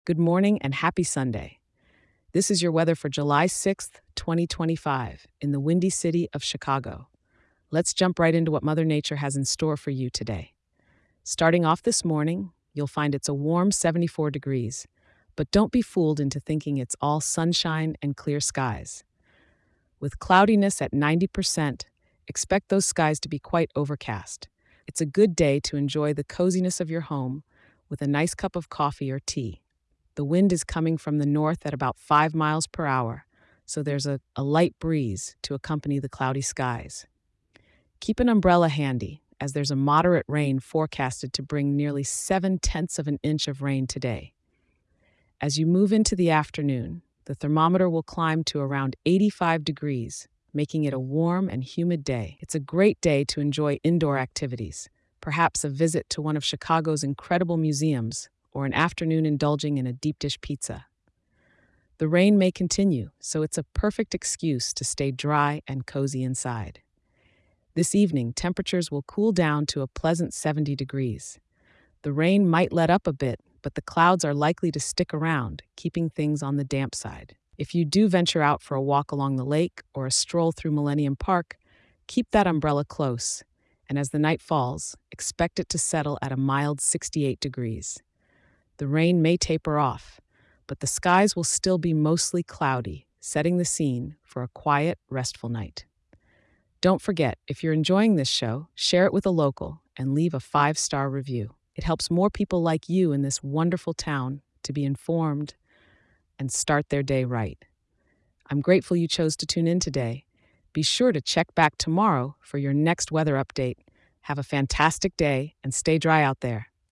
Good morning and happy Sunday. This is your weather for July 6th, 2025, in the windy city of Chicago. Let's jump right into what Mother Nature has in store for you today. Starting off this morning, you'll find it's a warm 74 degrees, but don't be fooled into thinking it's all sunshine and clear skies. With cloudiness at 90%, expect those skies to be quite overcast. It's a good day to enjoy the coziness of your home with a nice cup of coffee or tea. The wind is coming from the north at about 5 miles per hour, so there's a light breeze to accompany the cloudy skies. Keep an umbrella handy, as there's a moderate rain forecasted to bring nearly 7/10 of an inch of rain today. As you move into the afternoon, the thermometer will climb to around 85 degrees, making it a warm and humid day. It's a great day to enjoy indoor activities, perhaps a visit to one of Chicago's incredible museums, or an afternoon indulging in a deep dish pizza. The rain may continue, so it's a perfect excuse to stay dry and cozy inside. This evening, temperatures will cool down to a pleasant 70 degrees. The rain might let up a bit, but the clouds are likely to stick around, keeping things on the damp side. If you do venture out for a walk along the lake or a stroll through Millennium Park, keep that umbrella close, and as the night falls, expect it to settle at a mild 68 degrees. The rain may taper off, but the skies will still be mostly cloudy, setting the scene for a quiet, restful night. Don't forget, if you're enjoying this show, share it with a local and leave a 5-star review. It helps more people like you in this wonderful town to be informed and start their day right. I'm grateful you chose to tune in today. Be sure to check back tomorrow for your next weather update. Have a fantastic day and stay dry out there.